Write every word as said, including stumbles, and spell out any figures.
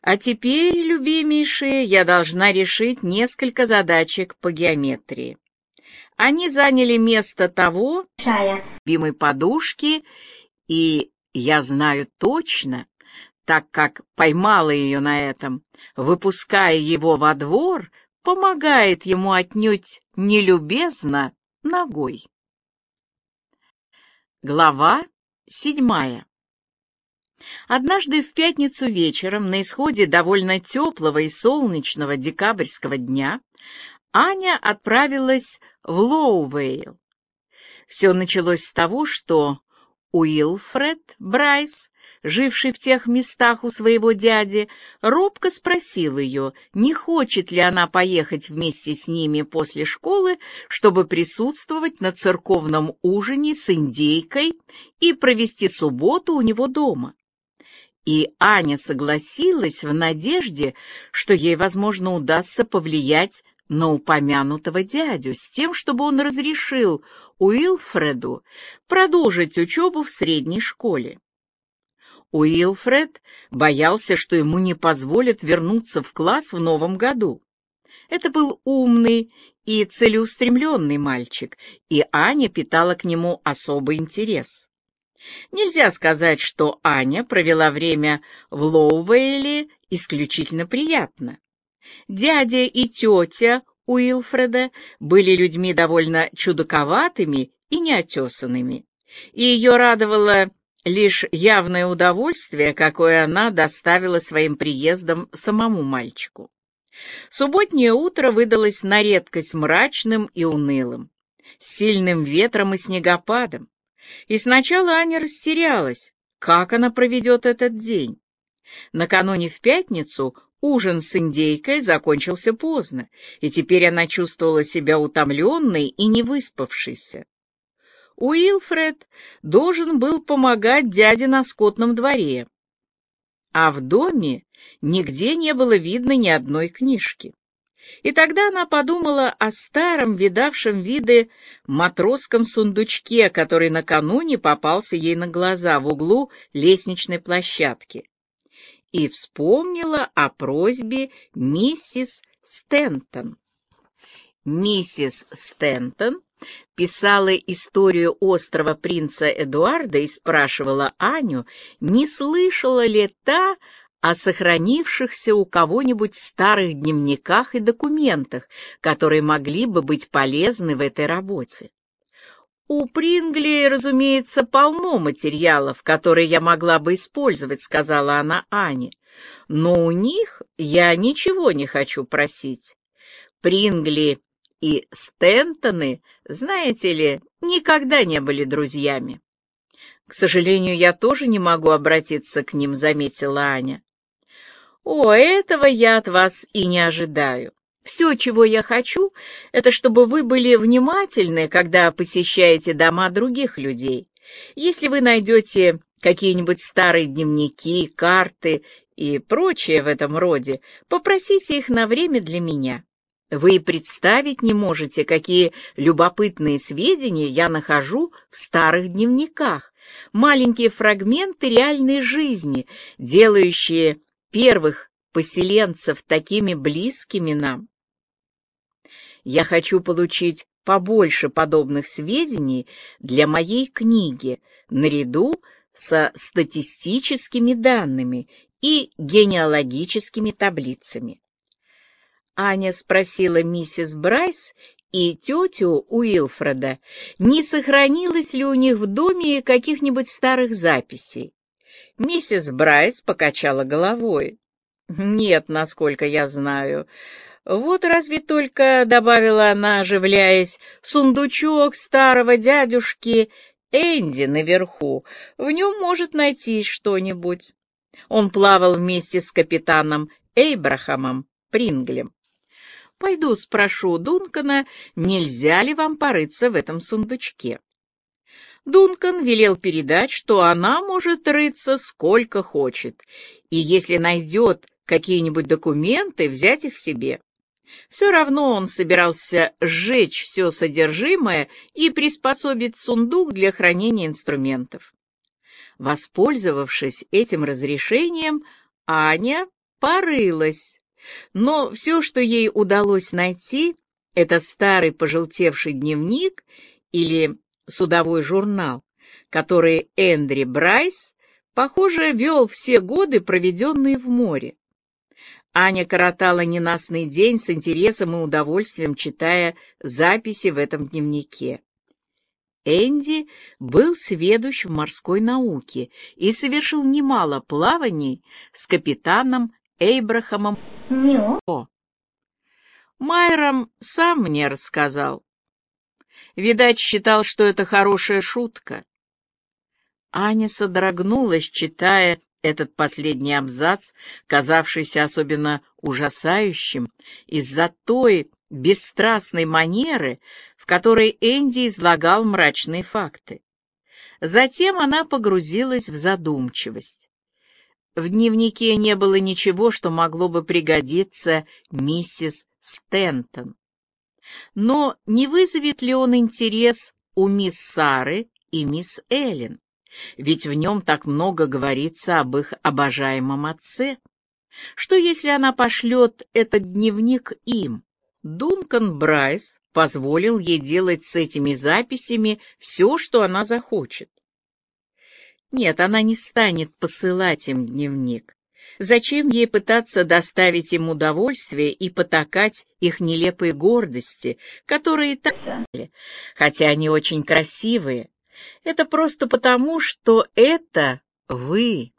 А теперь, любимейшие, я должна решить несколько задачек по геометрии. Они заняли место того, любимой подушки, и я знаю точно, так как поймала ее на этом, выпуская его во двор, помогает ему отнюдь нелюбезно ногой. Глава седьмая. Однажды в пятницу вечером, на исходе довольно теплого и солнечного декабрьского дня, Аня отправилась в Лоувейл. Все началось с того, что Уилфред Брайс, живший в тех местах у своего дяди, робко спросил ее, не хочет ли она поехать вместе с ними после школы, чтобы присутствовать на церковном ужине с индейкой и провести субботу у него дома. И Аня согласилась в надежде, что ей, возможно, удастся повлиять на упомянутого дядю с тем, чтобы он разрешил Уилфреду продолжить учебу в средней школе. Уилфред боялся, что ему не позволят вернуться в класс в новом году. Это был умный и целеустремленный мальчик, и Аня питала к нему особый интерес. Нельзя сказать, что Аня провела время в Лоувейле исключительно приятно. Дядя и тетя Уилфреда были людьми довольно чудаковатыми и неотесанными, и ее радовало лишь явное удовольствие, какое она доставила своим приездом самому мальчику. Субботнее утро выдалось на редкость мрачным и унылым, с сильным ветром и снегопадом. И сначала Аня растерялась, как она проведет этот день. Накануне в пятницу ужин с индейкой закончился поздно, и теперь она чувствовала себя утомленной и невыспавшейся. Уилфред должен был помогать дяде на скотном дворе, а в доме нигде не было видно ни одной книжки. И тогда она подумала о старом, видавшем виды матросском сундучке, который накануне попался ей на глаза в углу лестничной площадки, и вспомнила о просьбе миссис Стентон. Миссис Стентон писала историю острова принца Эдуарда и спрашивала Аню, не слышала ли та о сохранившихся у кого-нибудь старых дневниках и документах, которые могли бы быть полезны в этой работе. «У Прингли, разумеется, полно материалов, которые я могла бы использовать», — сказала она Ане, «но у них я ничего не хочу просить. Прингли и Стентоны, знаете ли, никогда не были друзьями». «К сожалению, я тоже не могу обратиться к ним», — заметила Аня. «О, этого я от вас и не ожидаю. Все, чего я хочу, это чтобы вы были внимательны, когда посещаете дома других людей. Если вы найдете какие-нибудь старые дневники, карты и прочее в этом роде, попросите их на время для меня. Вы представить не можете, какие любопытные сведения я нахожу в старых дневниках, маленькие фрагменты реальной жизни, делающие первых поселенцев такими близкими нам. Я хочу получить побольше подобных сведений для моей книги, наряду со статистическими данными и генеалогическими таблицами». Аня спросила миссис Брайс и тетю Уилфреда, не сохранилось ли у них в доме каких-нибудь старых записей. Миссис Брайс покачала головой. «Нет, насколько я знаю. Вот разве только, — добавила она, оживляясь, — сундучок старого дядюшки Энди наверху. В нем может найтись что-нибудь. Он плавал вместе с капитаном Эйбрахамом Принглем. Пойду спрошу Дункана, нельзя ли вам порыться в этом сундучке». Дункан велел передать, что она может рыться сколько хочет, и если найдет какие-нибудь документы, взять их себе. Все равно он собирался сжечь все содержимое и приспособить сундук для хранения инструментов. Воспользовавшись этим разрешением, Аня порылась, но все, что ей удалось найти, это старый пожелтевший дневник или судовой журнал, который Эндри Брайс, похоже, вел все годы, проведенные в море. Аня коротала ненастный день с интересом и удовольствием, читая записи в этом дневнике. Энди был сведущ в морской науке и совершил немало плаваний с капитаном Эйбрахамом О. Майрам сам мне рассказал. Видать, считал, что это хорошая шутка. Аня содрогнулась, читая этот последний абзац, казавшийся особенно ужасающим из-за той бесстрастной манеры, в которой Энди излагал мрачные факты. Затем она погрузилась в задумчивость. В дневнике не было ничего, что могло бы пригодиться миссис Стентон. Но не вызовет ли он интерес у мисс Сары и мисс Эллен? Ведь в нем так много говорится об их обожаемом отце. Что, если она пошлет этот дневник им? Дункан Брайс позволил ей делать с этими записями все, что она захочет. Нет, она не станет посылать им дневник. Зачем ей пытаться доставить им удовольствие и потакать их нелепой гордости, которые так далее, хотя они очень красивые? Это просто потому, что это вы.